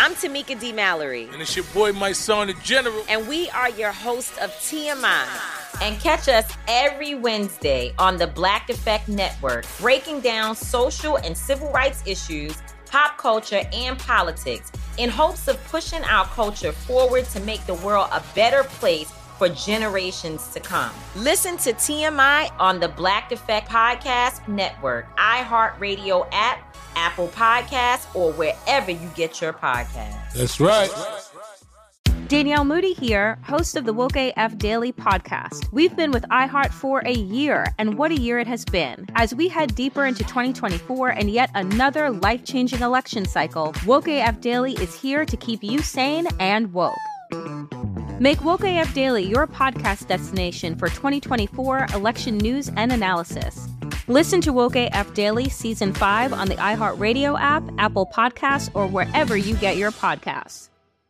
I'm Tamika D. Mallory. And it's your boy, my son, the General. And we are your hosts of TMI. And catch us every Wednesday on the Black Effect Network, breaking down social and civil rights issues, pop culture, and politics in hopes of pushing our culture forward to make the world a better place for generations to come. Listen to TMI on the Black Effect Podcast Network, iHeartRadio app, Apple Podcasts, or wherever you get your podcasts. That's right. Danielle Moody here, host of the Woke AF Daily podcast. We've been with iHeart for a year, and what a year it has been. As we head deeper into 2024 and yet another life-changing election cycle, Woke AF Daily is here to keep you sane and woke. Make Woke AF Daily your podcast destination for 2024 election news and analysis. Listen to Woke AF Daily Season 5 on the iHeartRadio app, Apple Podcasts, or wherever you get your podcasts.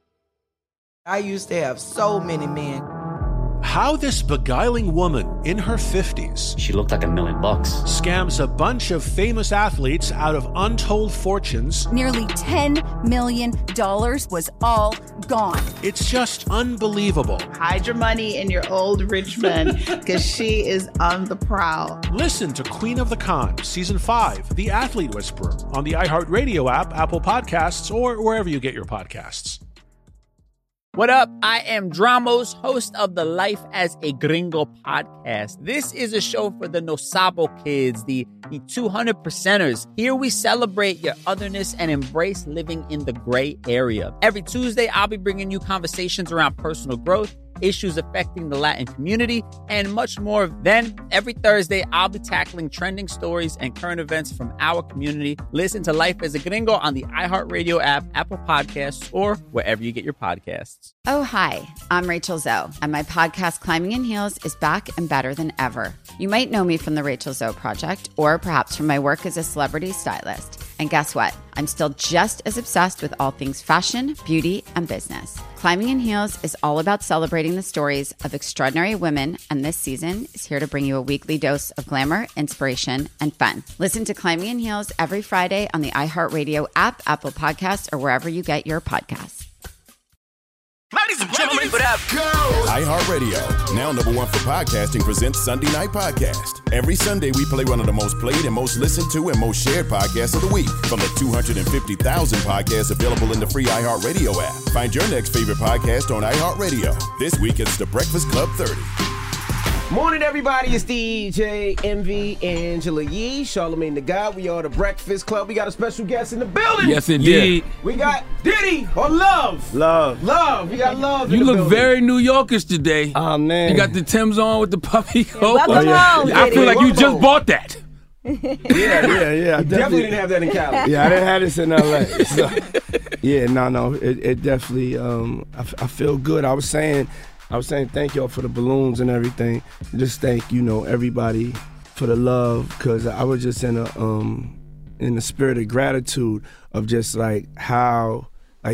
I used to have so many men. How this beguiling woman in her 50s, she looked like $1 million, scams a bunch of famous athletes out of untold fortunes. Nearly $10 million was all gone. It's just unbelievable. Hide your money in your old rich man, because she is on the prowl. Listen to Queen of the Con, Season 5, The Athlete Whisperer, on the iHeartRadio app, Apple Podcasts, or wherever you get your podcasts. What up? I am Dramos, host of the Life as a Gringo podcast. This is a show for the No Sabo kids, the 200%ers. Here we celebrate your otherness and embrace living in the gray area. Every Tuesday, I'll be bringing you conversations around personal growth, issues affecting the Latin community, and much more. Then, every Thursday, I'll be tackling trending stories and current events from our community. Listen to Life as a Gringo on the iHeartRadio app, Apple Podcasts, or wherever you get your podcasts. Oh, hi, I'm Rachel Zoe, and my podcast, Climbing in Heels, is back and better than ever. You might know me from the Rachel Zoe Project, or perhaps from my work as a celebrity stylist. And guess what? I'm still just as obsessed with all things fashion, beauty, and business. Climbing in Heels is all about celebrating the stories of extraordinary women, and this season is here to bring you a weekly dose of glamour, inspiration, and fun. Listen to Climbing in Heels every Friday on the iHeartRadio app, Apple Podcasts, or wherever you get your podcasts. Ladies and gentlemen, what up? Go! iHeartRadio, now #1 for podcasting, presents Sunday Night Podcast. Every Sunday, we play one of the most played and most listened to and most shared podcasts of the week from the 250,000 podcasts available in the free iHeartRadio app. Find your next favorite podcast on iHeartRadio. This week, it's The Breakfast Club 30. Morning, everybody. It's DJ Envy, Angela Yee, Charlamagne the God. We are The Breakfast Club. We got a special guest in the building. Yes, indeed. Yeah. We got Diddy or Love. Love. We got Love in You the look building. very New Yorkish today. Oh, man. You got the Timbs on with the puffy coat. Welcome home, I feel like you Welcome just home. bought that. Yeah. I definitely didn't have that in Cali. Yeah, I didn't have this in L.A. So, yeah, no. It definitely, I feel good. I was saying thank y'all for the balloons and everything. Just thank, everybody for the love, because I was just in the spirit of gratitude of just like how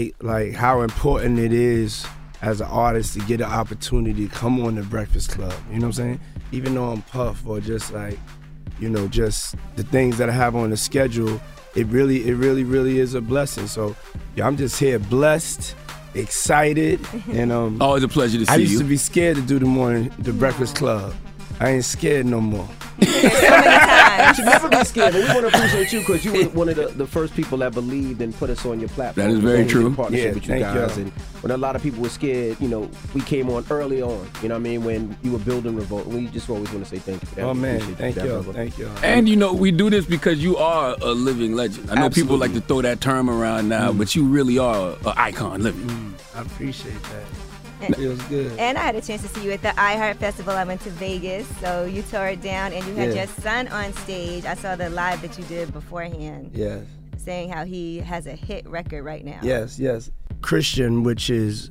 important it is as an artist to get an opportunity to come on the Breakfast Club. You know what I'm saying? Even though I'm Puff or just like, just the things that I have on the schedule, it really is a blessing. So yeah, I'm just here blessed, excited, and always a pleasure to see you. I used to be scared to do the Breakfast Club. I ain't scared no more. You should never be scared, but we want to appreciate you because you were one of the first people that believed and put us on your platform. That is very true. Partnership with you thank guys. you. And when a lot of people were scared, we came on early on. You know what I mean? When you were building Revolt, we just always want to say thank you for that. Oh man, Appreciate thank you. And we do this because you are a living legend. I know Absolutely. people like to throw that term around now, but you really are an icon living. I appreciate that. It feels good. And I had a chance to see you at the iHeart Festival. I went to Vegas, so you tore it down, and you had your son on stage. I saw the live that you did beforehand. Yes. Saying how he has a hit record right now. Yes. Christian, which is,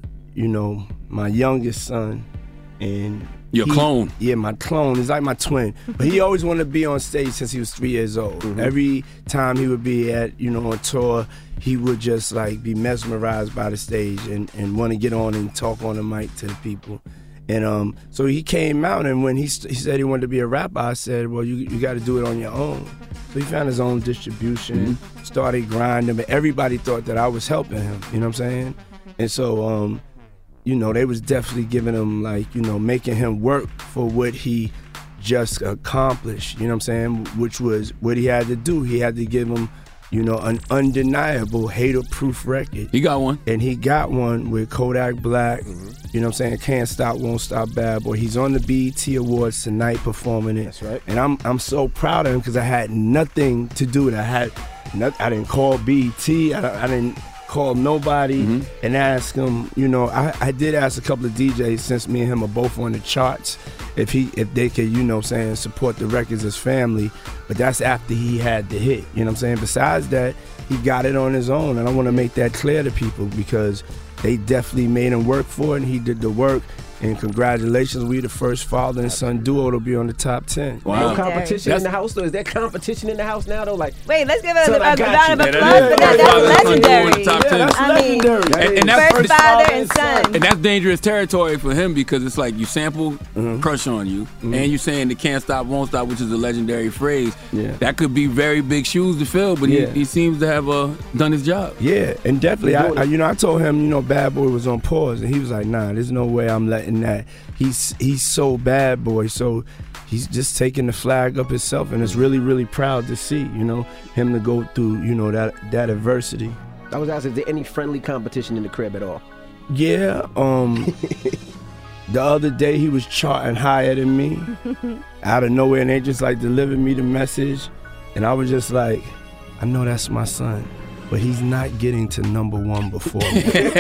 my youngest son, and your clone. Yeah, my clone. He's like my twin. But he always wanted to be on stage since he was 3 years old. Mm-hmm. Every time he would be at, on tour, he would just like be mesmerized by the stage and want to get on and talk on the mic to the people. And so he came out, and when he said he wanted to be a rapper, I said, well, you got to do it on your own. So he found his own distribution, started grinding, but everybody thought that I was helping him, you know what I'm saying? And so, you know, they was definitely giving him, like, you know, making him work for what he just accomplished, you know what I'm saying? Which was what he had to do. He had to give him, you know, an undeniable hater-proof record. He got one. And he got one with Kodak Black, you know what I'm saying? Can't Stop, Won't Stop, Bad Boy. He's on the BET Awards tonight performing it. That's right. And I'm so proud of him because I had nothing to do with it. I didn't call BET. I didn't call nobody and ask him, you know, I did ask a couple of DJs, since me and him are both on the charts, if they could, you know what I'm saying, support the records as family, but that's after he had the hit, you know what I'm saying? Besides that, he got it on his own, and I want to make that clear to people because they definitely made him work for it, and he did the work. And congratulations, we the first father and son duo to be on the top 10. Wow. No competition in the house, though? Is there competition in the house now, though? Like, wait, let's give it a round of applause for that. That's legendary. I mean, and that's first father and son. And that's dangerous territory for him because it's like you sample Crush on You, and you're saying the Can't Stop, Won't Stop, which is a legendary phrase. Yeah. That could be very big shoes to fill, but he seems to have done his job. Yeah, and definitely, I told him, you know, Bad Boy was on pause, and he was like, nah, there's no way I'm letting that. He's so Bad Boy, so he's just taking the flag up himself, and it's really, really proud to see, you know, him to go through, you know, that adversity. I was asking, is there any friendly competition in the crib at all? Yeah, the other day he was charting higher than me out of nowhere, and they just like delivered me the message, and I was just like, I know that's my son, but he's not getting to #1 before me.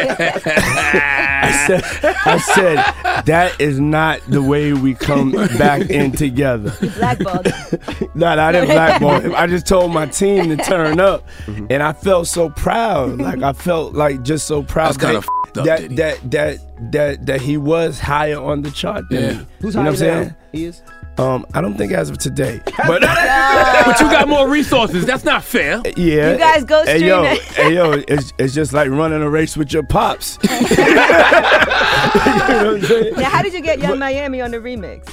I said, that is not the way we come back in together. Blackballed. No, I didn't blackball him. I just told my team to turn up, and I felt so proud. Like, I felt like just so proud. That's kind of f***ed up, that he was higher on the chart than me. Who's you know what I'm higher saying? now? He is? I don't think as of today, but but you got more resources. That's not fair. Yeah, you guys go stream it. Hey yo, it's just like running a race with your pops. You know what I'm saying? Now, how did you get Young Miami on the remix?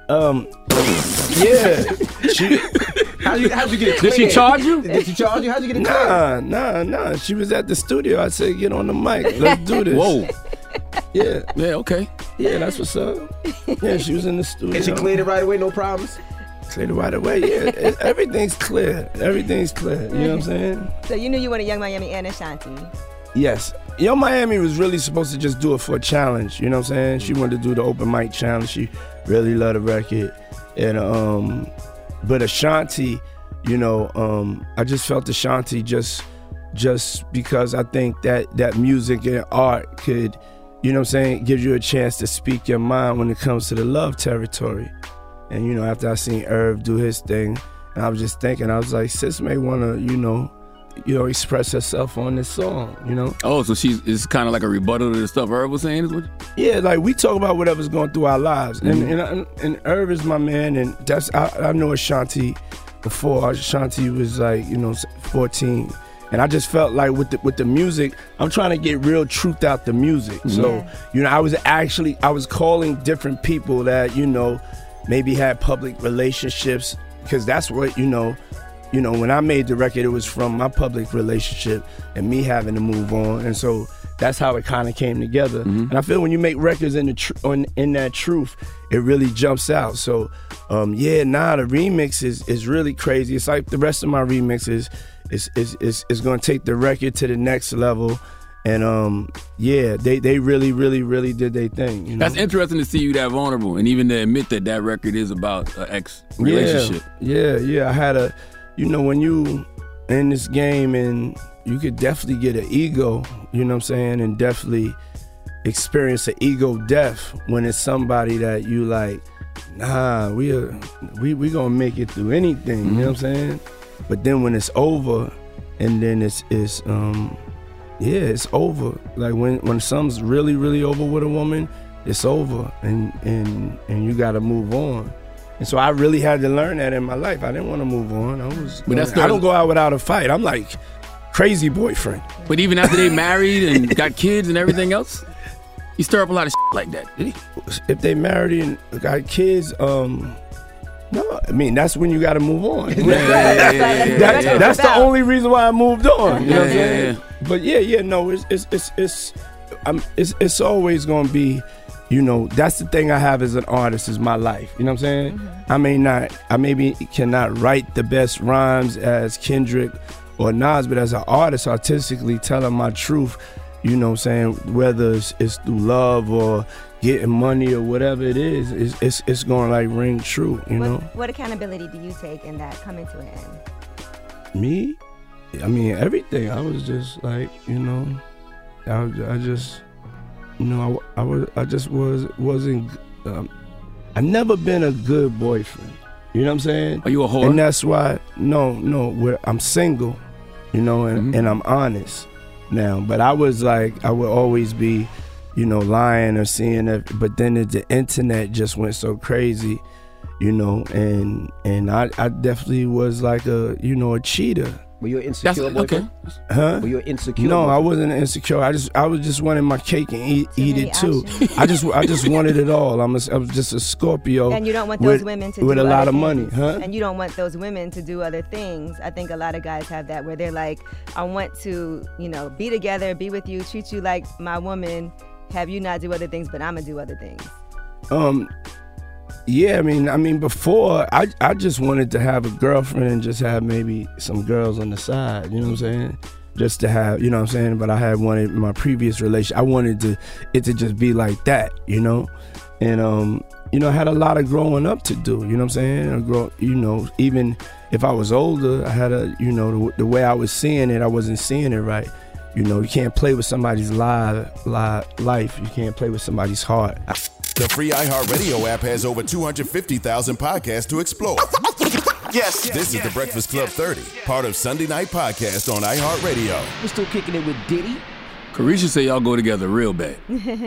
How'd you get it cleared? Did she charge you? Did she charge you? How'd you get it cleared? Nah. She was at the studio. I said, get on the mic. Let's do this. Whoa. Yeah. Yeah, okay. Yeah, that's what's up. Yeah, she was in the studio. And she cleared it right away, no problems? Cleared it right away, yeah. Everything's clear. Everything's clear. You know what I'm saying? So you knew you wanted Young Miami and Ashanti. Yes. Young Miami was really supposed to just do it for a challenge. You know what I'm saying? She wanted to do the open mic challenge. She really loved the record. And but Ashanti, you know, I just felt Ashanti just because I think that music and art could, you know what I'm saying, give you a chance to speak your mind when it comes to the love territory. And, you know, after I seen Irv do his thing, and I was just thinking, I was like, sis may want to, you know, express herself on this song, you know? Oh, so it's kind of like a rebuttal to the stuff Irv was saying? Is what? Yeah, like we talk about whatever's going through our lives. And Irv is my man, and that's I know Ashanti before. Ashanti was like, you know, 14. And I just felt like with the music, I'm trying to get real truth out the music. So, you know, I was calling different people that, you know, maybe had public relationships, because that's what, you know, when I made the record, it was from my public relationship and me having to move on. And so that's how it kind of came together. And I feel when you make records in that truth, it really jumps out. So, the remix is really crazy. It's like the rest of my remixes. It's going to take the record to the next level. And they really, really, really did their thing. You know? That's interesting to see you that vulnerable, and even to admit that record is about an ex relationship. Yeah. I had when you in this game, and you could definitely get an ego, you know what I'm saying, and definitely experience an ego death when it's somebody that you like, nah, we gonna make it through anything, you know what I'm saying? But then when it's over, and then it's over. Like when something's really, really over with a woman, it's over, and you gotta move on. And so I really had to learn that in my life. I didn't want to move on. I don't go out without a fight. I'm like crazy boyfriend. But even after they married and got kids and everything else, you stir up a lot of shit like that, did he? If they married and got kids, No, I mean, that's when you got to move on. That's the only reason why I moved on. You know what I'm saying? But no, it's always going to be, you know, that's the thing I have as an artist is my life. You know what I'm saying? Mm-hmm. I maybe cannot write the best rhymes as Kendrick or Nas, but as an artist, artistically telling my truth, you know what I'm saying, whether it's through love or getting money or whatever it is, it's going to like ring true, you know? What accountability do you take in that coming to an end? Me? I mean, everything. I was just like, you know, I just, you know, wasn't, I never been a good boyfriend. You know what I'm saying? Are you a whore? And that's why, no, I'm single, you know, and I'm honest now. But I was like, I would always be, you know, lying or seeing it. But then the internet just went so crazy, you know, and I definitely was like a cheater. Were you an insecure boyfriend? Okay. Huh? Were you an insecure? No, boyfriend? I wasn't insecure. I was just wanting my cake and eat it too. I just wanted it all. I was just a Scorpio. And you don't want those women to with do a lot other of money, things. huh? And you don't want those women to do other things. I think a lot of guys have that where they're like, I want to, you know, be together, be with you, treat you like my woman, have you not do other things, but I'm gonna do other things. Yeah, I mean, before I just wanted to have a girlfriend and just have maybe some girls on the side. You know what I'm saying? Just to have, you know what I'm saying? But I had wanted in my previous relationship. I wanted it to just be like that, you know. And you know, I had a lot of growing up to do. You know what I'm saying? You know, even if I was older, I had you know, the way I was seeing it, I wasn't seeing it right. You know, you can't play with somebody's life. You can't play with somebody's heart. The free iHeartRadio app has over 250,000 podcasts to explore. Yes. This is the Breakfast Club 30, part of Sunday Night Podcast on iHeartRadio. We're still kicking it with Diddy. Carisha say y'all go together real bad.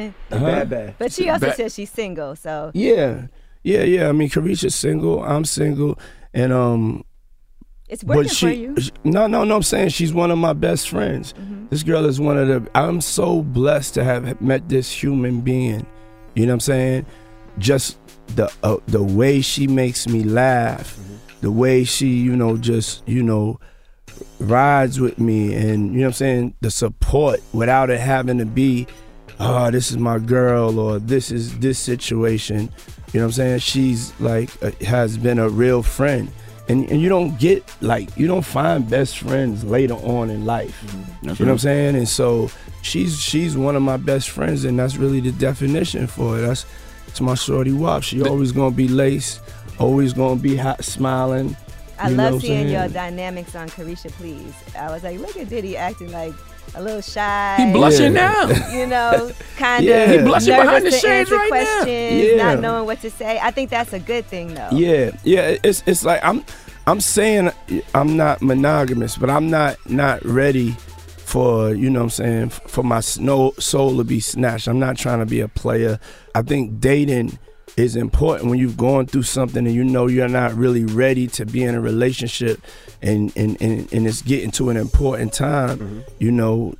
Bad. But she also says she's single, so. Yeah. I mean, Carisha's single. I'm single. And it's working for you. No, I'm saying she's one of my best friends. Mm-hmm. This girl is I'm so blessed to have met this human being. You know what I'm saying? Just the way she makes me laugh, the way she, you know, just, you know, rides with me, and, you know what I'm saying, the support without it having to be, oh, this is my girl, or this is this situation. You know what I'm saying? She's like, has been a real friend. And you don't get, like, you don't find best friends later on in life. You know what I'm saying? And so she's one of my best friends, and that's really the definition for it. That's my shorty WAP. She always gonna be laced, always gonna be hot, smiling. I love seeing your dynamics on Carisha Please. I was like, look at Diddy acting like a little shy. He blushing now. You know, kind of he blushing behind the nervous to shades answer right questions, now. not knowing what to say. I think that's a good thing, though. Yeah. It's like I'm saying I'm not monogamous, but I'm not ready for, you know what I'm saying, for my soul to be snatched. I'm not trying to be a player. I think dating is important when you've gone through something and you know you're not really ready to be in a relationship, and it's getting to an important time. You know,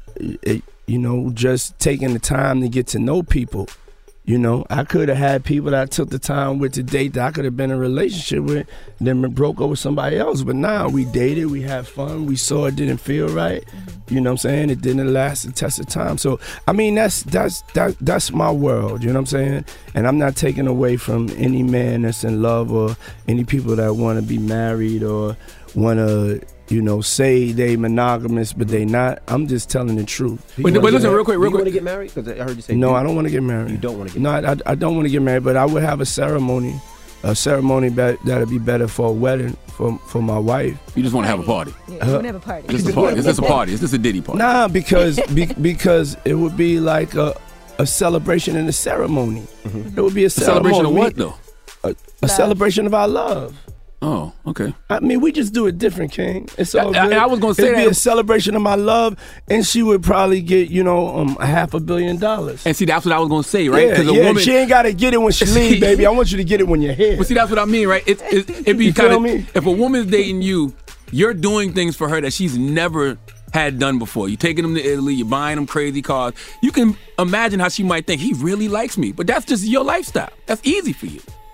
just taking the time to get to know people. You know, I could have had people that I took the time with to date that I could have been in a relationship with, then broke up with somebody else. But now we dated, we had fun, we saw it didn't feel right. You know what I'm saying? It didn't last the test of time. So, I mean, that's my world, you know what I'm saying? And I'm not taking away from any man that's in love or any people that want to be married or want to, you know, say they monogamous, but they not. I'm just telling the truth. But listen, real quick. Do you want to get married? Because I heard you say no. I don't want to get married. You don't want to get married? No, I don't want to get married, but I would have a ceremony that'd be better for a wedding for my wife. You just want to have a party. Yeah, you want to have a party. Just a party. Is this a party? Is this a Diddy party? Nah, because because it would be like a celebration and a ceremony. It would be a celebration of what though? A celebration of our love. Oh, okay. I mean, we just do it different, King. It's all good. I was gonna say it'd that. be a celebration of my love, and she would probably get, you know, $500 million. And see, that's what I was gonna say, right? Because a woman, she ain't gotta get it when she leaves, baby. I want you to get it when you're here. But see, that's what I mean, right? It'd be kind of, if a woman's dating you, you're doing things for her that she's never had done before. You're taking them to Italy, you're buying them crazy cars. You can imagine how she might think, he really likes me. But that's just your lifestyle. That's easy for you.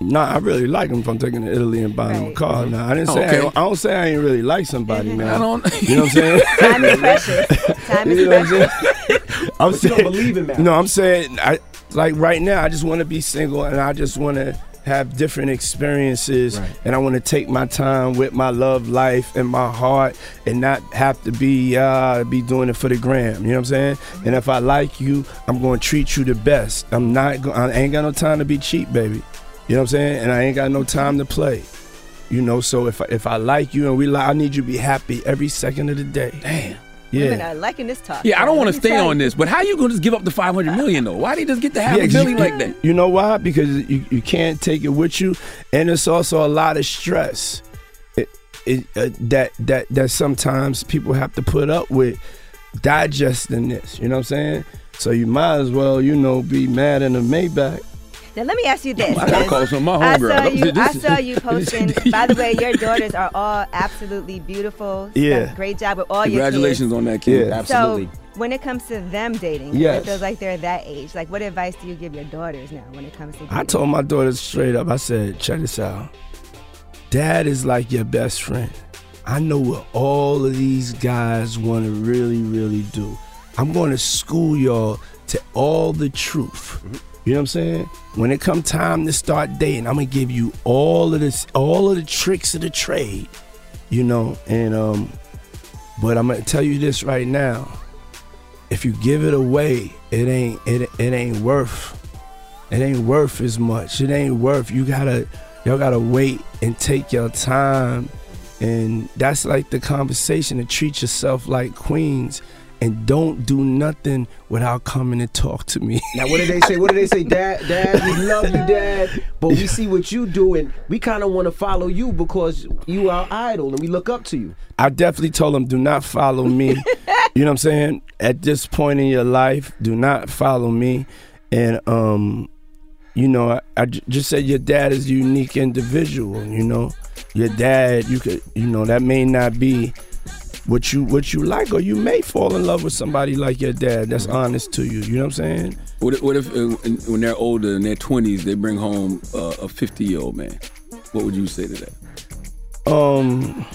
Nah, I really like them if I'm taking to Italy and buying them a car. Nah, I didn't say I don't say I ain't really like somebody, man. I don't. You know what I'm saying? Time is precious. Time is precious. I'm saying, you don't believe in that. No, I'm saying, like right now, I just want to be single and I just want to have different experiences, and I want to take my time with my love life and my heart, and not have to be doing it for the gram. You know what I'm saying? And if I like you, I'm going to treat you the best. I ain't got no time to be cheap, baby. You know what I'm saying? And I ain't got no time to play. You know, so if I like you and I need you to be happy every second of the day. Damn. Yeah. Women are liking this talk. Yeah, I don't want to stay on this, but how you gonna just give up the $500 million though? Why do you just get to have $1 billion like that? You know why? Because you can't take it with you, and it's also a lot of stress that sometimes people have to put up with digesting this. You know what I'm saying? So you might as well, be mad in a Maybach. Now let me ask you this. I gotta call some of my homegirls. I saw you posting. By the way, your daughters are all absolutely beautiful. Yeah. Great job with all your kids. Congratulations on that, kid. Yeah. Absolutely. So when it comes to them dating, yes. it feels like they're that age. Like, what advice do you give your daughters now when it comes to dating? I told my daughters straight up, I said, check this out. Dad is like your best friend. I know what all of these guys want to really, really do. I'm going to school y'all to all the truth. You know what I'm saying? When it come time to start dating, I'm gonna give you all of the tricks of the trade, and but I'm gonna tell you this right now. If you give it away, it ain't worth as much. It ain't worth. Y'all gotta wait and take your time, and that's like the conversation, to treat yourself like queens. And don't do nothing without coming to talk to me. Now, what did they say? What did they say? Dad, we love you, Dad. But we see what you do, and we kind of want to follow you because you are our idol, and we look up to you. I definitely told them, do not follow me. You know what I'm saying? At this point in your life, do not follow me. And, I just said your dad is a unique individual, Your dad, you could, that may not be what you like, or you may fall in love with somebody like your dad that's honest to you. You know what I'm saying? What if when they're older, in their 20s, they bring home a 50-year-old man? What would you say to that?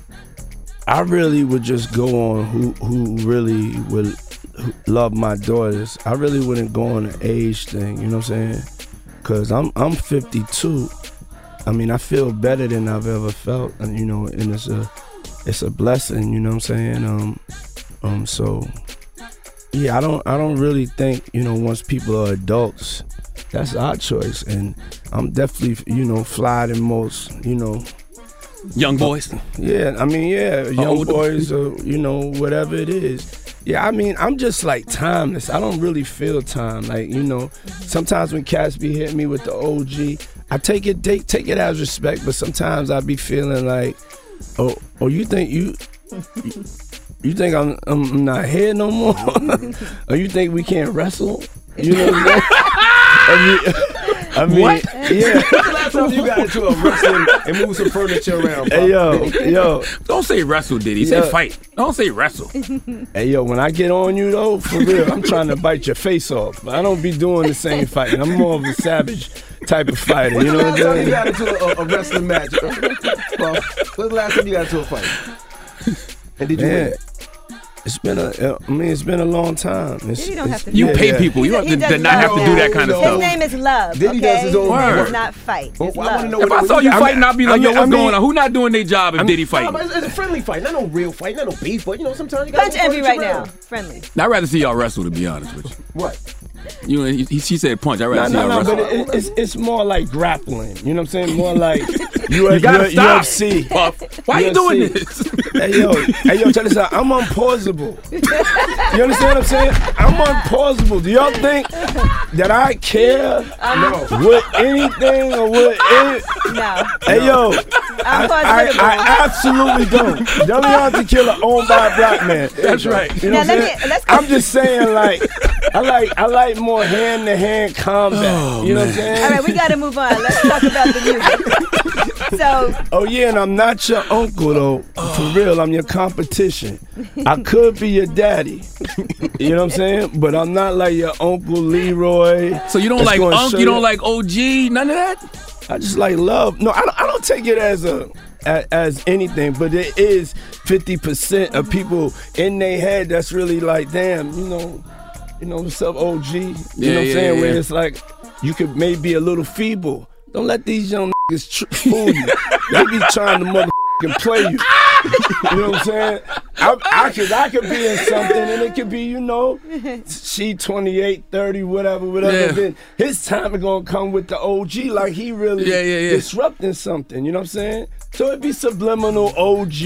I really would just go on who really would love my daughters. I really wouldn't go on an age thing. You know what I'm saying? Because I'm 52. I mean, I feel better than I've ever felt, and it's a blessing, you know what I'm saying? So yeah, I don't really think, once people are adults, that's our choice. And I'm definitely, fly than most, young boys. Yeah, I mean, young boys, or, whatever it is. Yeah, I mean, I'm just like timeless. I don't really feel time. Like, sometimes when cats be hitting me with the OG, I take it as respect, but sometimes I be feeling like, Oh, you think you think I'm not here no more? Or you think we can't wrestle? You know what I'm saying? I mean, what? Yeah. When's the last time you got into a wrestling and moved some furniture around, bro? Hey, yo. Don't say wrestle, Diddy. Say fight. Don't say wrestle. Hey, yo, when I get on you, though, for real, I'm trying to bite your face off. I don't be doing the same fighting. I'm more of a savage type of fighter. You know what I'm saying? When's the last time you got into a wrestling match? Well, when's the last time you got into a fight? And did you win? It's been a long time. Diddy don't have to you pay people. You don't have to not have to do that kind of stuff. His name is Love. Diddy does his own work. work. It's not fight. It's Well, I wanna know If I saw you fighting, I'd be like, yo, what's going on? Who not doing their job if Diddy fighting? It's a friendly fight, not no real fight, not no beef, but sometimes you got Punch Envy right now. Friendly. I'd rather see y'all wrestle, to be honest with you. What? She said punch. I'd rather see y'all wrestle. But it's more like grappling. You know what I'm saying? More like you gotta stop. UFC. Puff. Why you doing this? Hey yo, check this out. I'm unpausable. You understand what I'm saying? I'm unpausable. Do y'all think that I care with anything or with it? No. Hey yo, I absolutely don't. Don't y'all to kill an owned by a black man. That's right. You know what I'm saying? I'm just saying, like, I like more hand-to-hand combat. You know what I'm saying? All right, we got to move on. Let's talk about the music. Oh yeah, and I'm not your uncle though. For real, I'm your competition. I could be your daddy. You know what I'm saying? But I'm not like your Uncle Leroy. So you don't like Unc? You don't like OG? None of that? I just like love. No, I don't take it as anything, but it is 50% of people in their head that's really like, damn, you know, what's up, OG? You know what I'm saying? Where it's like, you could maybe be a little feeble. Don't let these young niggas fool you. They be trying to motherfucking play you. You know what I'm saying? I could be in something, and it could be, you know, she 28, 30, whatever. Yeah. Then his time is gonna come with the OG, like he really disrupting something. You know what I'm saying? So it'd be subliminal OG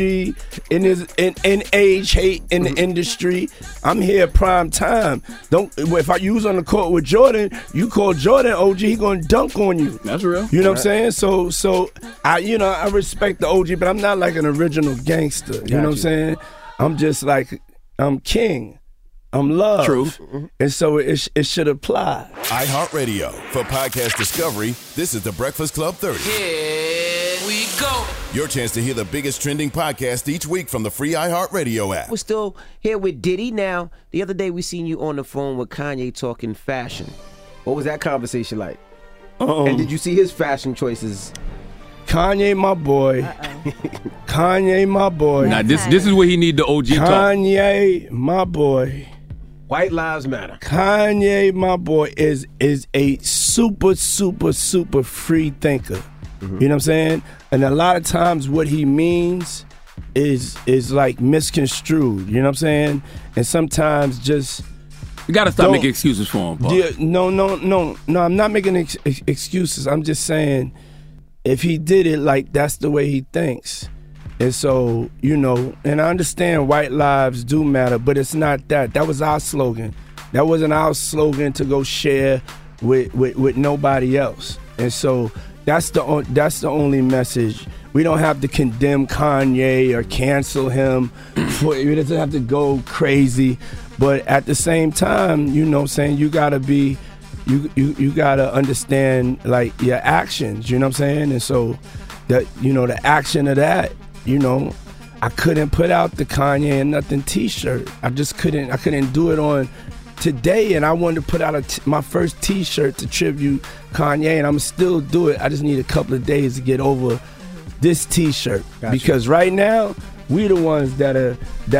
in age hate in the industry. I'm here prime time. If I use on the court with Jordan, you call Jordan OG, he gonna dunk on you. That's real. You know what I'm saying? So I respect the OG, but I'm not like an original gangster. You know what I'm saying? I'm just like, I'm king. I'm love. True. And so it should apply. iHeartRadio. For podcast discovery, this is The Breakfast Club 30. Here we go. Your chance to hear the biggest trending podcast each week from the free iHeartRadio app. We're still here with Diddy. Now, the other day we seen you on the phone with Kanye talking fashion. What was that conversation like? And did you see his fashion choices? Kanye, my boy. Kanye, my boy. Now, this is where he need the OG talk. Kanye, my boy. White Lives Matter. Kanye, my boy, is a super, super, super free thinker. You know what I'm saying? And a lot of times what he means is like misconstrued. You know what I'm saying? And sometimes just... You gotta stop making excuses for him, Paul. Yeah, no, I'm not making excuses. I'm just saying... If he did it, like, that's the way he thinks. And so, you know, and I understand white lives do matter, but it's not that. That was our slogan. That wasn't our slogan to go share with nobody else. And so that's the only message. We don't have to condemn Kanye or cancel him. He doesn't have to go crazy. But at the same time, you know what I'm saying, you got to be... You gotta understand, like, your actions, you know what I'm saying? And so that, you know, the action of that, you know, I couldn't put out the Kanye and Nothing t-shirt. I couldn't do it on today, and I wanted to put out my first t-shirt to tribute Kanye, and I'm still do it. I just need a couple of days to get over this t-shirt. Gotcha. Because right now we the ones that are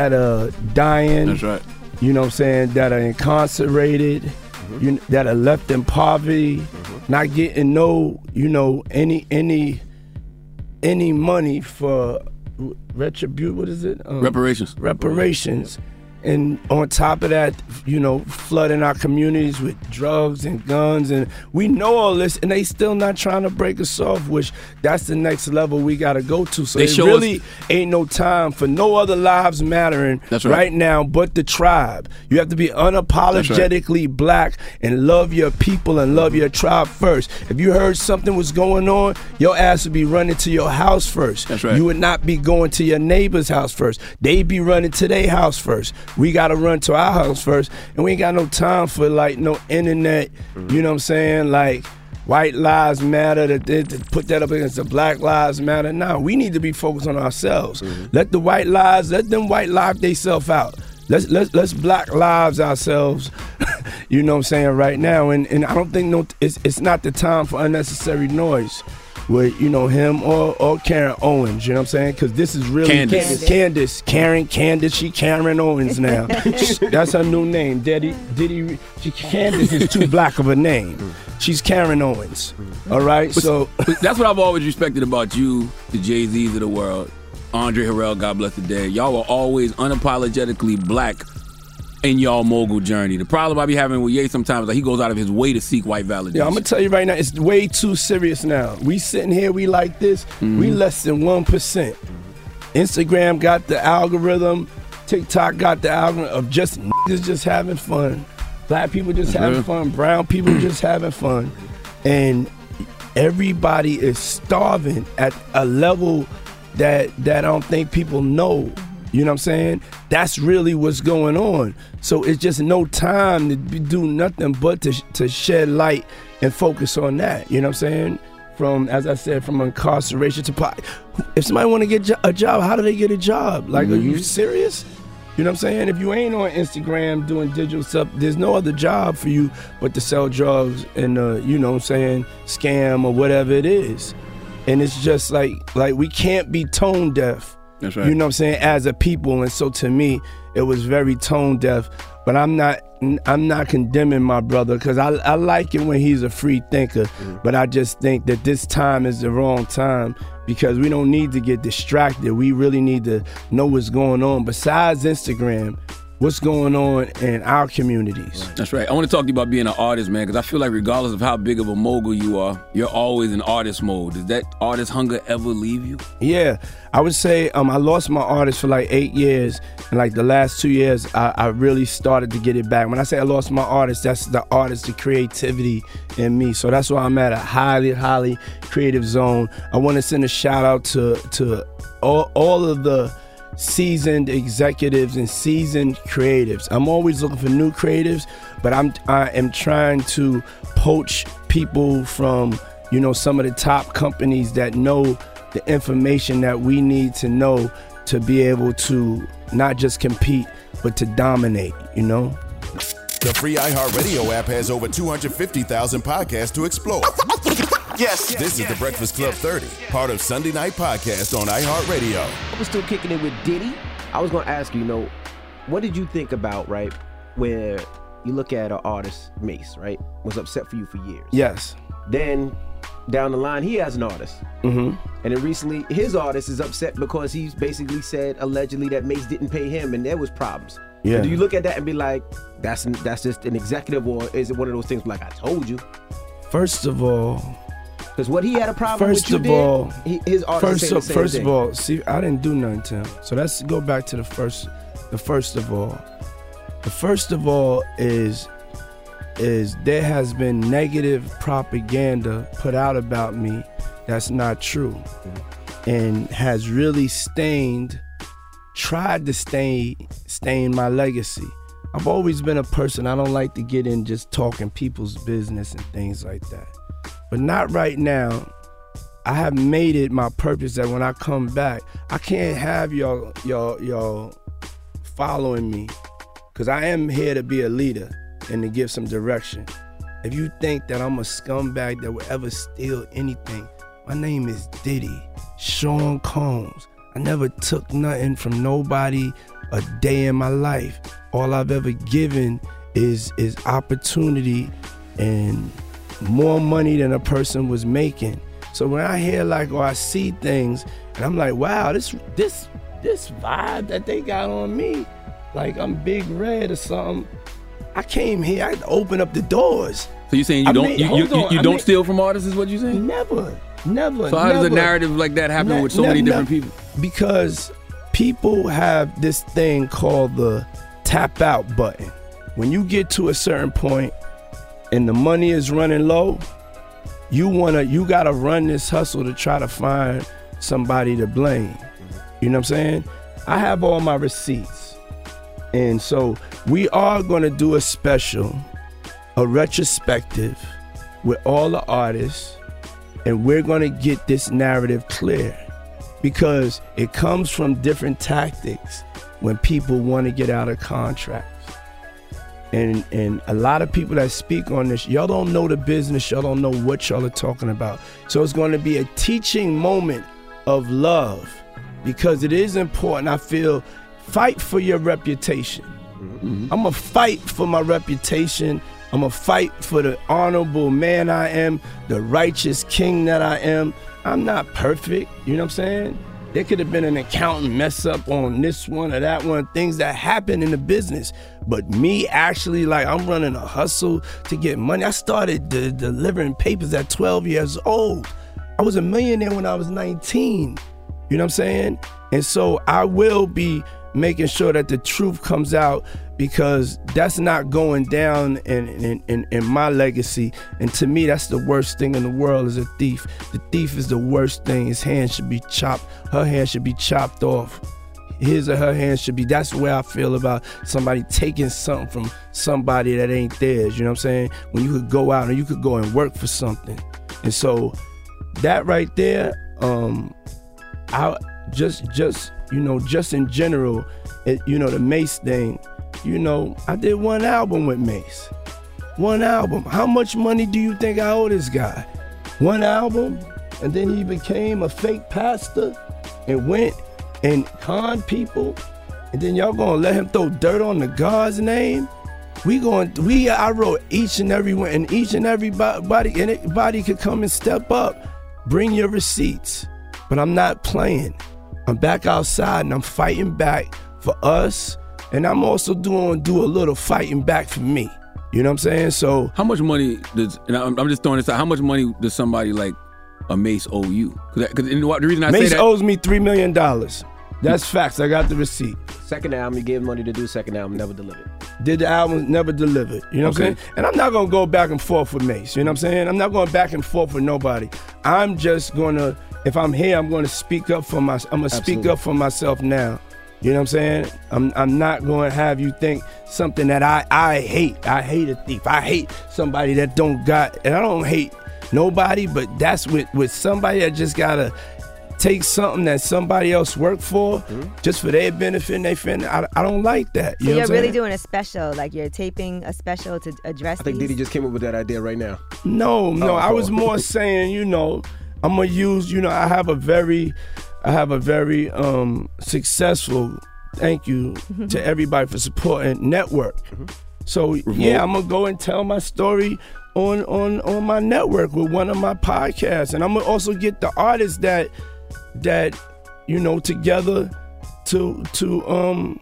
dying. That's right. You know what I'm saying? That are incarcerated. That are left in poverty, not getting any money for retribution. What is it? Reparations. Reparations. And on top of that, you know, flooding our communities with drugs and guns, and we know all this, and they still not trying to break us off, which that's the next level we got to go to. So it really ain't no time for no other lives mattering right now but the tribe. You have to be unapologetically black and love your people and love your tribe first. If you heard something was going on, your ass would be running to your house first. That's right. You would not be going to your neighbor's house first. They'd be running to their house first. We got to run to our house first, and we ain't got no time for, like, no internet, you know what I'm saying, like, white lives matter, to put that up against the black lives matter. No, we need to be focused on ourselves. Let them white lives themselves out. Let's black lives ourselves, you know what I'm saying, right now. And I don't think it's not the time for unnecessary noise with, you know, him or Karen Owens, you know what I'm saying? Because this is really Candace, she Karen Owens now. That's her new name. Candace is too black of a name. She's Karen Owens. All right, but that's what I've always respected about you, the Jay-Z's of the world, Andre Harrell, God bless the dead. Y'all were always unapologetically black in y'all mogul journey. The problem I be having with Ye sometimes, like, he goes out of his way to seek white validation. Yeah, I'm gonna tell you right now, it's way too serious now. We sitting here, we like this, we less than 1%. Instagram got the algorithm, TikTok got the algorithm of just niggas just having fun. Black people just having fun, brown people just having fun. And everybody is starving at a level that I don't think people know. You know what I'm saying? That's really what's going on. So it's just no time to do nothing but to shed light and focus on that. You know what I'm saying? From, as I said, from incarceration to... If somebody want to get a job, how do they get a job? Like, are you serious? You know what I'm saying? If you ain't on Instagram doing digital stuff, there's no other job for you but to sell drugs and, you know what I'm saying, scam or whatever it is. And it's just like we can't be tone deaf. That's right. You know what I'm saying, as a people. And so to me, it was very tone deaf. But I'm not condemning my brother, because I like it when he's a free thinker. But I just think that this time is the wrong time, because we don't need to get distracted. We really need to know what's going on besides Instagram. What's going on in our communities. That's right. I want to talk to you about being an artist, man, because I feel like regardless of how big of a mogul you are, you're always in artist mode. Does that artist hunger ever leave you? Yeah, I would say I lost my artist for like 8 years, and like the last 2 years, I really started to get it back. When I say I lost my artist, that's the artist, the creativity in me. So that's why I'm at a highly, highly creative zone. I want to send a shout out to all of the seasoned executives and seasoned creatives. I'm always looking for new creatives, but I am trying to poach people from, you know, some of the top companies that know the information that we need to know to be able to not just compete, but to dominate, you know? The free iHeartRadio app has over 250,000 podcasts to explore. Yes. This is the Breakfast Club 30, part of Sunday Night Podcast on iHeartRadio. I was still kicking it with Diddy. I was going to ask you, you know, what did you think about, right, where you look at an artist, Mace, right, was upset for you for years. Yes. Then down the line, he has an artist. Mm-hmm. And then recently, his artist is upset because he's basically said, allegedly, that Mace didn't pay him and there was problems. Yeah. So do you look at that and be like, that's just an executive, or is it one of those things like, I told you? First of all, because what he had a problem with you did, his artist saying the same First thing. of all, see, I didn't do nothing to him. So let's go back to the first of all. The first of all is there has been negative propaganda put out about me that's not true, and has really tried to stain my legacy. I've always been a person, I don't like to get in just talking people's business and things like that. But not right now. I have made it my purpose that when I come back, I can't have y'all following me, because I am here to be a leader and to give some direction. If you think that I'm a scumbag that will ever steal anything, my name is Diddy, Sean Combs. I never took nothing from nobody a day in my life. All I've ever given is opportunity and more money than a person was making. So when I hear or I see things and I'm like, wow, this vibe that they got on me, like I'm Big Red or something. I came here, I had to open up the doors. So you saying you don't steal from artists is what you're saying? Never. So how does a narrative like that happen with so many different people? Because people have this thing called the tap out button. When you get to a certain point and the money is running low, you gotta run this hustle to try to find somebody to blame. You know what I'm saying? I have all my receipts. And so we are gonna do a retrospective with all the artists, and we're gonna get this narrative clear, because it comes from different tactics when people want to get out of contracts. And a lot of people that speak on this, y'all don't know the business, y'all don't know what y'all are talking about. So it's going to be a teaching moment of love, because it is important. I feel, fight for your reputation. Mm-hmm. I'm going to fight for my reputation. I'm going to fight for the honorable man I am, the righteous king that I am. I'm not perfect, you know what I'm saying? There could have been an accountant mess up on this one or that one, things that happen in the business. But me actually, I'm running a hustle to get money. I started delivering papers at 12 years old. I was a millionaire when I was 19. You know what I'm saying? And so I will be making sure that the truth comes out, because that's not going down in my legacy. And to me, that's the worst thing in the world, is a thief. The thief is the worst thing. His hand should be chopped. Her hand should be chopped off. His or her hand should be. That's the way I feel about somebody taking something from somebody that ain't theirs. You know what I'm saying? When you could go out and you could go and work for something. And so that right there, just in general, the Mace thing. I did one album with Mace. One album. How much money do you think I owe this guy? One album, and then he became a fake pastor and went and conned people, and then y'all gonna let him throw dirt on the God's name? I wrote each and every one, and each and everybody, and anybody could come and step up. Bring your receipts. But I'm not playing. I'm back outside and I'm fighting back for us, and I'm also do a little fighting back for me. You know what I'm saying? So how much money does, and I'm just throwing this out, how much money does somebody like a Mace owe you? Because the reason I Mace say that, owes me $3 million. That's facts. I got the receipt. Second album, you gave money to do second album, never delivered. Did the album, never delivered. You know what I'm saying? And I'm not going to go back and forth with Mace. You know what I'm saying? I'm not going back and forth with nobody. I'm just going to, if I'm here, I'm going to speak up for myself. I'm going to speak up for myself now. You know what I'm saying? I'm not going to have you think something that I hate. I hate a thief. I hate somebody that don't got, and I don't hate nobody, but that's with somebody that just got to take something that somebody else worked for just for their benefit and they friend. I don't like that. So you're really doing a special, like you're taping a special to address I think Diddy just came up with that idea right now. No, I was more saying, I'm gonna use, I have a very successful, thank you to everybody for supporting, network. So yeah, I'm gonna go and tell my story on my network with one of my podcasts, and I'm gonna also get the artists that together to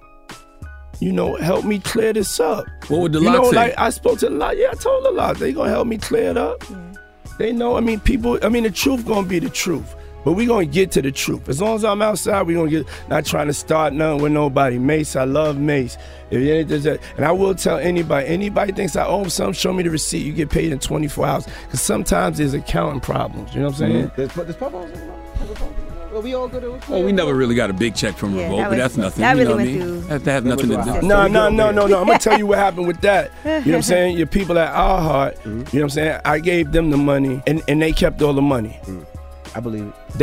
help me clear this up. What would the lot say? Like I spoke to the lot. Yeah, I told the lot they gonna help me clear it up. They know. The truth gonna be the truth. But we gonna get to the truth. As long as I'm outside, we gonna get. Not trying to start nothing with nobody. Mace, I love Mace. And I will tell anybody thinks I owe them something, show me the receipt. You get paid in 24 hours. Because sometimes there's accounting problems. You know what I'm saying? There's well, we all go to. Well, we never really got a big check from Revolt, but that's nothing. That really went through. That has nothing to do. No. I'm gonna tell you what happened with that. You know what I'm saying? Your people at Our Heart. You know what I'm saying? I gave them the money, and they kept all the money. I believe it. They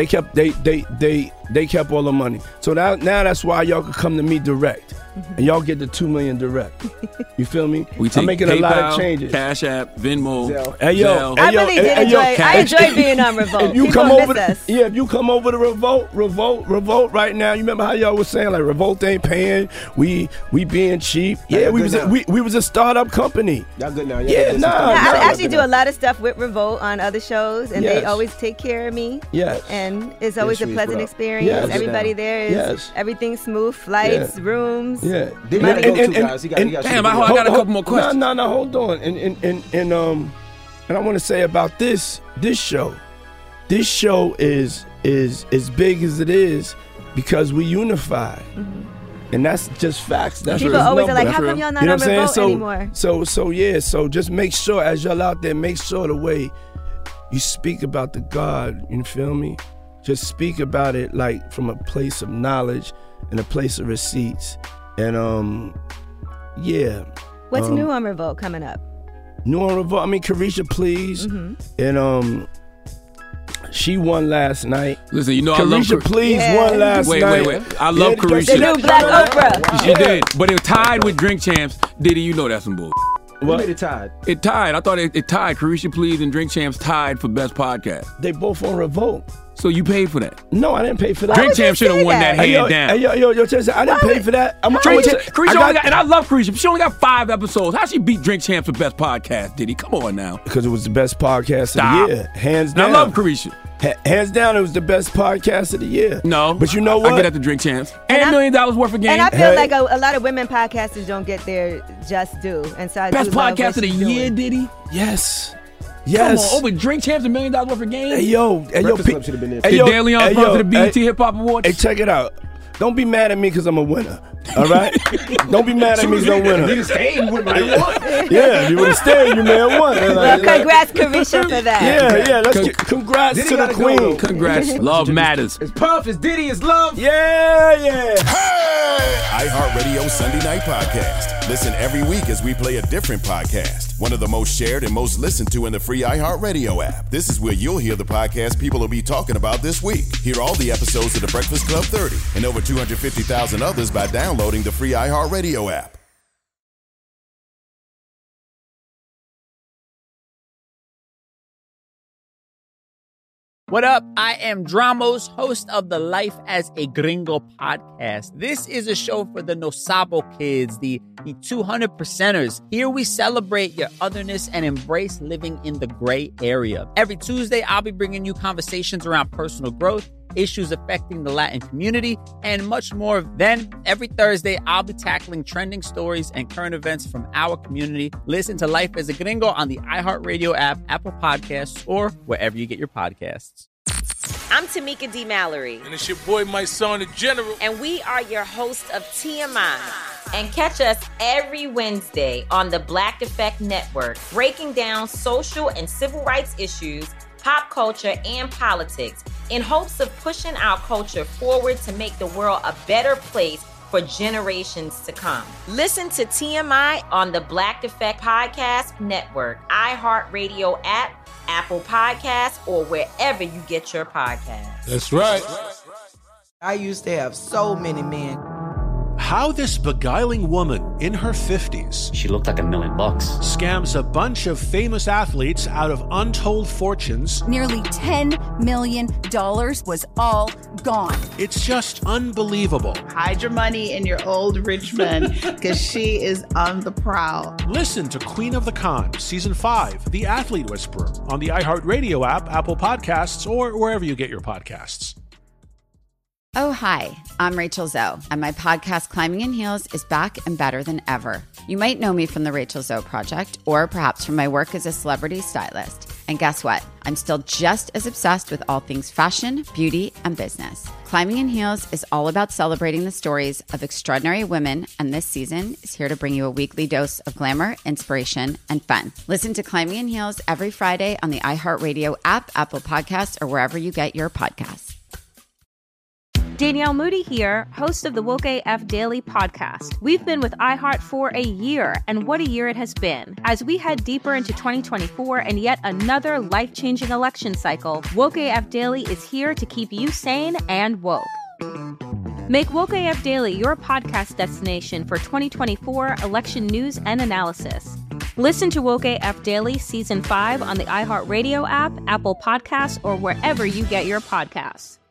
kept all the money. So now that's why y'all can come to me direct, and y'all get the $2 million direct. You feel me? I'm making PayPal, a lot of changes. Cash App, Venmo, Zelle. I really did enjoy. I enjoyed being on Revolt. If you come over, if you come over to Revolt right now. You remember how y'all was saying like Revolt ain't paying, we being cheap. Yeah, we was a startup company. Y'all good now? I actually do a lot of stuff with Revolt on other shows, and they always take care of me. Yes, and it's always a pleasant experience. Yes. Everybody there is everything smooth, flights, rooms. Yeah. Damn, I got a couple more questions. No, hold on. And I want to say about this show. This show is as big as it is because we unified. And that's just facts. That's people always are like, how come y'all not on Revolt anymore? So just make sure as y'all out there, make sure the way you speak about the God, you feel me? Just speak about it like from a place of knowledge and a place of receipts. And what's new on Revolt coming up? New on Revolt, Carisha Please. And she won last night. Listen, I love Carisha Please won last night. Wait. I love Carisha. The new Black Oprah. She did, but it tied with Drink Champs. Diddy, that's some bull. What made it tied? It tied. I thought it tied. Carisha Please and Drink Champs tied for best podcast. They both on Revolt. So you paid for that? No, I didn't pay for that. Drink Champs should have won that hand down. Yo, I didn't pay for that. And I love Carisha. She only got 5 episodes. How she beat Drink Champs for best podcast, Diddy? Come on now. Because it was the best podcast of the year. Hands down. I love Carisha. Hands down, it was the best podcast of the year. No. But you know what? I get at the Drink Champs. And $1 million worth of game. And I feel like a lot of women podcasters don't get their just due. And so best podcast of the year, Diddy? Yes. Come on, over Drink Champs, $1 million worth of game. Hey yo, Did Dan Leon sponsor the BET Hip Hop Awards? Hey, check it out. Don't be mad at me because I'm a winner. All right? Don't be mad at me because I'm a winner. Yeah, if you would have stayed, you may have won. Well, congrats, Carisha, for that. Yeah. Let's congrats to the queen. Congrats. Love matters. It's Puff, it's Diddy, it's Love. Yeah. Hey! iHeartRadio Sunday Night Podcast. Listen every week as we play a different podcast. One of the most shared and most listened to in the free iHeartRadio app. This is where you'll hear the podcast people will be talking about this week. Hear all the episodes of The Breakfast Club 30 and over 250,000 others by downloading the free iHeartRadio app. What up? I am Dramos, host of the Life as a Gringo podcast. This is a show for the No Sabo kids, the 200%ers. Here we celebrate your otherness and embrace living in the gray area. Every Tuesday, I'll be bringing you conversations around personal growth, issues affecting the Latin community, and much more. Then, every Thursday, I'll be tackling trending stories and current events from our community. Listen to Life as a Gringo on the iHeartRadio app, Apple Podcasts, or wherever you get your podcasts. I'm Tamika D. Mallory. And it's your boy, my son, the General. And we are your hosts of TMI. And catch us every Wednesday on the Black Effect Network, breaking down social and civil rights issues, pop culture, and politics in hopes of pushing our culture forward to make the world a better place for generations to come. Listen to TMI on the Black Effect Podcast Network, iHeartRadio app, Apple Podcasts, or wherever you get your podcasts. That's right. I used to have so many men. How this beguiling woman in her 50s, she looked like $1 million, scams a bunch of famous athletes out of untold fortunes. Nearly $10 million was all gone. It's just unbelievable. Hide your money in your old rich men, because she is on the prowl. Listen to Queen of the Con, Season 5, The Athlete Whisperer, on the iHeartRadio app, Apple Podcasts, or wherever you get your podcasts. Oh, hi, I'm Rachel Zoe, and my podcast, Climbing in Heels, is back and better than ever. You might know me from the Rachel Zoe Project, or perhaps from my work as a celebrity stylist. And guess what? I'm still just as obsessed with all things fashion, beauty, and business. Climbing in Heels is all about celebrating the stories of extraordinary women, and this season is here to bring you a weekly dose of glamour, inspiration, and fun. Listen to Climbing in Heels every Friday on the iHeartRadio app, Apple Podcasts, or wherever you get your podcasts. Danielle Moody here, host of the Woke AF Daily podcast. We've been with iHeart for a year, and what a year it has been. As we head deeper into 2024 and yet another life-changing election cycle, Woke AF Daily is here to keep you sane and woke. Make Woke AF Daily your podcast destination for 2024 election news and analysis. Listen to Woke AF Daily Season 5 on the iHeartRadio app, Apple Podcasts, or wherever you get your podcasts.